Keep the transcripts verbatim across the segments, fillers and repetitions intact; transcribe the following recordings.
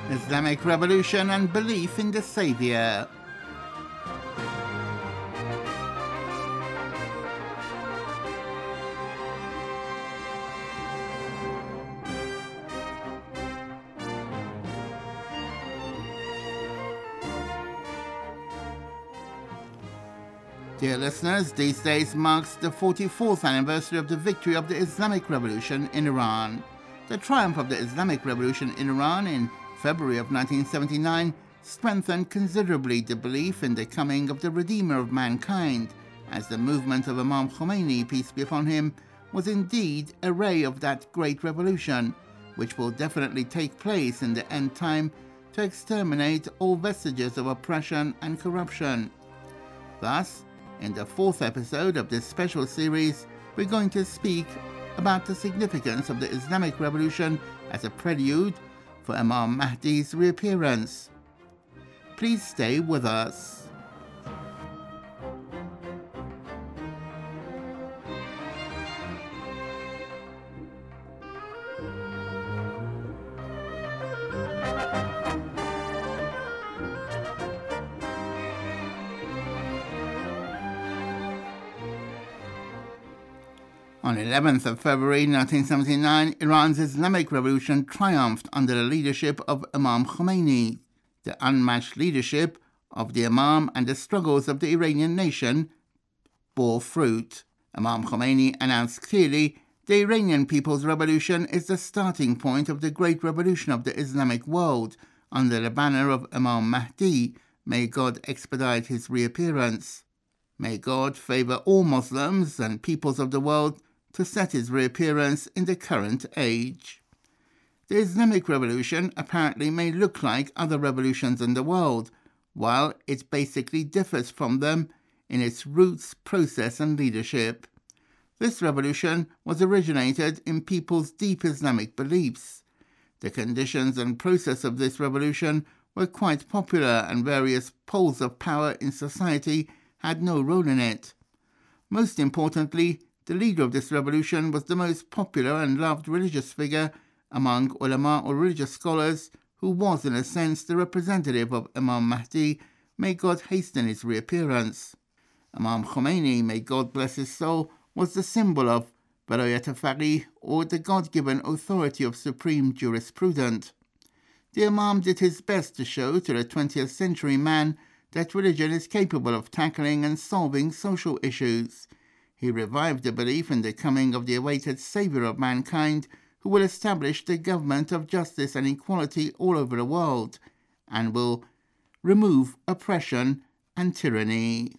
Islamic Revolution and Belief in the Saviour. Dear listeners, these days marks the forty-fourth anniversary of the victory of the Islamic Revolution in Iran. The triumph of the Islamic Revolution in Iran in February of nineteen seventy-nine strengthened considerably the belief in the coming of the Redeemer of mankind, as the movement of Imam Khomeini, peace be upon him, was indeed a ray of that great revolution, which will definitely take place in the end time to exterminate all vestiges of oppression and corruption. Thus, in the fourth episode of this special series, we're going to speak about the significance of the Islamic Revolution as a prelude for Imam Mahdi's reappearance. Please stay with us. On eleventh of February nineteen seventy-nine, Iran's Islamic Revolution triumphed under the leadership of Imam Khomeini. The unmatched leadership of the Imam and the struggles of the Iranian nation bore fruit. Imam Khomeini announced clearly, the Iranian people's revolution is the starting point of the great revolution of the Islamic world, under the banner of Imam Mahdi. May God expedite his reappearance. May God favor all Muslims and peoples of the world to set his reappearance in the current age. The Islamic Revolution apparently may look like other revolutions in the world, while it basically differs from them in its roots, process, and leadership. This revolution was originated in people's deep Islamic beliefs. The conditions and process of this revolution were quite popular, and various poles of power in society had no role in it. Most importantly, the leader of this revolution was the most popular and loved religious figure among ulama or religious scholars, who was in a sense the representative of Imam Mahdi. May God hasten his reappearance. Imam Khomeini, may God bless his soul, was the symbol of Barayat Faqih, or the God-given authority of supreme jurisprudent. The Imam did his best to show to the twentieth century man that religion is capable of tackling and solving social issues. He revived the belief in the coming of the awaited Saviour of mankind, who will establish the government of justice and equality all over the world, and will remove oppression and tyranny.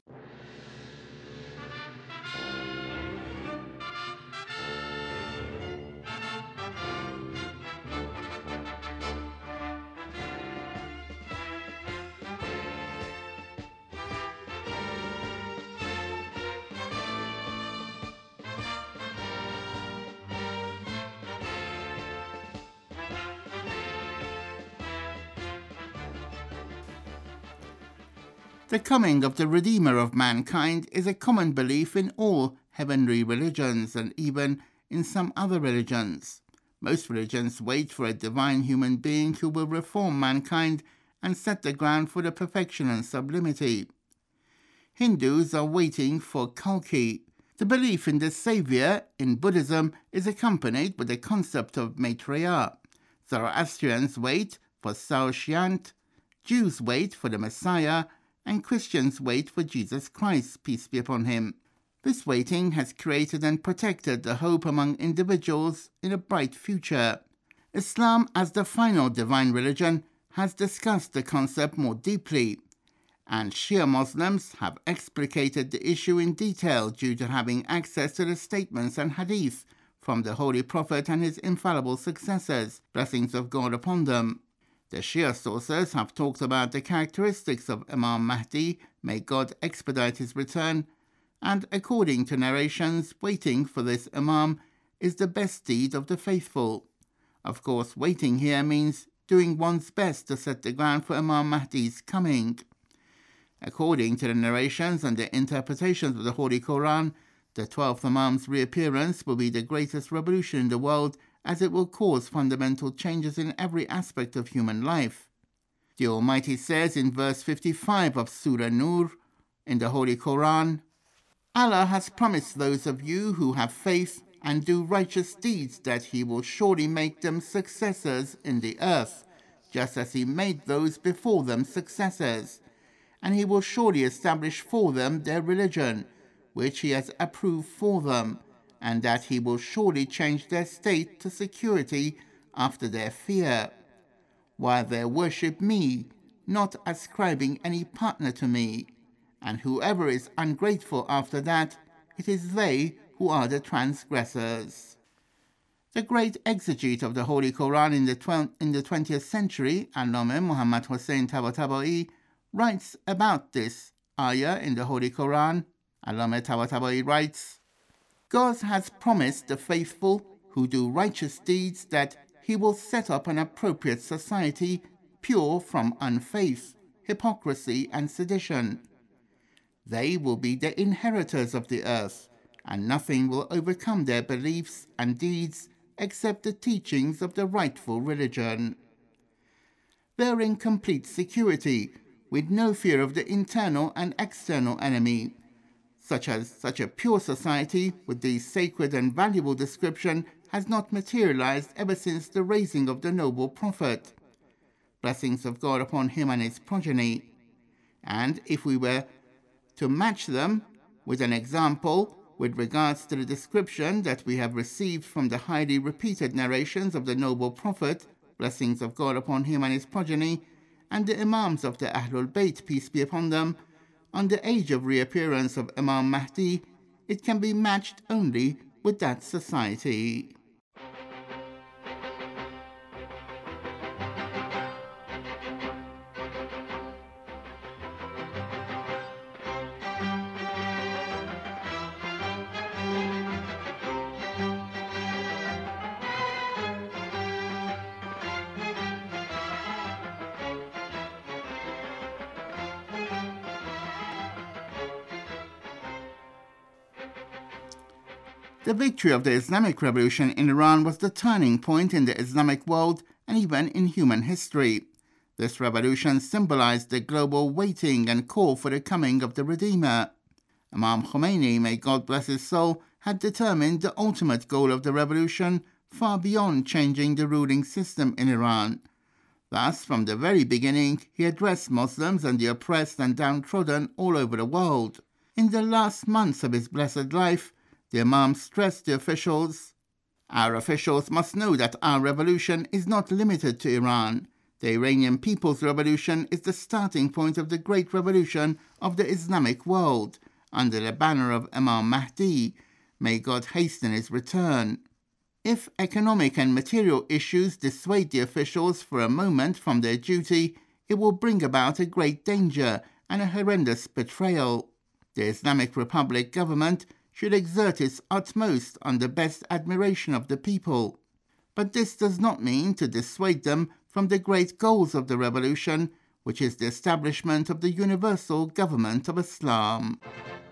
The coming of the Redeemer of mankind is a common belief in all heavenly religions, and even in some other religions. Most religions wait for a divine human being who will reform mankind and set the ground for the perfection and sublimity. Hindus are waiting for Kalki. The belief in the Saviour in Buddhism is accompanied with the concept of Maitreya. Zoroastrians wait for Saoshyant, Jews wait for the Messiah, and Christians wait for Jesus Christ, peace be upon him. This waiting has created and protected the hope among individuals in a bright future. Islam, as the final divine religion, has discussed the concept more deeply, and Shia Muslims have explicated the issue in detail due to having access to the statements and hadith from the Holy Prophet and his infallible successors, blessings of God upon them. The Shia sources have talked about the characteristics of Imam Mahdi, may God expedite his return, and according to narrations, waiting for this Imam is the best deed of the faithful. Of course, waiting here means doing one's best to set the ground for Imam Mahdi's coming. According to the narrations and the interpretations of the Holy Quran, the twelfth Imam's reappearance will be the greatest revolution in the world as it will cause fundamental changes in every aspect of human life. The Almighty says in verse fifty-five of Surah Nur in the Holy Quran, Allah has promised those of you who have faith and do righteous deeds that He will surely make them successors in the earth, just as He made those before them successors, and He will surely establish for them their religion, which He has approved for them, and that He will surely change their state to security after their fear, while they worship Me, not ascribing any partner to Me. And whoever is ungrateful after that, it is they who are the transgressors. The great exegete of the Holy Quran in the, tw- in the twentieth century, Allama Muhammad Hussain Tabatabai, writes about this ayah in the Holy Quran. Allama Tabatabai writes, God has promised the faithful who do righteous deeds that He will set up an appropriate society pure from unfaith, hypocrisy, and sedition. They will be the inheritors of the earth, and nothing will overcome their beliefs and deeds except the teachings of the rightful religion. They are in complete security, with no fear of the internal and external enemy. Such as such a pure society with this sacred and valuable description has not materialized ever since the raising of the noble prophet. Blessings of God upon him and his progeny. And if we were to match them with an example with regards to the description that we have received from the highly repeated narrations of the noble prophet, blessings of God upon him and his progeny, and the Imams of the Ahlul Bayt, peace be upon them, on the age of reappearance of Imam Mahdi, it can be matched only with that society. The victory of the Islamic Revolution in Iran was the turning point in the Islamic world and even in human history. This revolution symbolized the global waiting and call for the coming of the Redeemer. Imam Khomeini, may God bless his soul, had determined the ultimate goal of the revolution far beyond changing the ruling system in Iran. Thus, from the very beginning, he addressed Muslims and the oppressed and downtrodden all over the world. In the last months of his blessed life, the Imam stressed the officials, Our officials must know that our revolution is not limited to Iran. The Iranian people's revolution is the starting point of the great revolution of the Islamic world, under the banner of Imam Mahdi. May God hasten his return. If economic and material issues dissuade the officials for a moment from their duty, it will bring about a great danger and a horrendous betrayal. The Islamic Republic government should exert its utmost on the best admiration of the people. But this does not mean to dissuade them from the great goals of the revolution, which is the establishment of the universal government of Islam.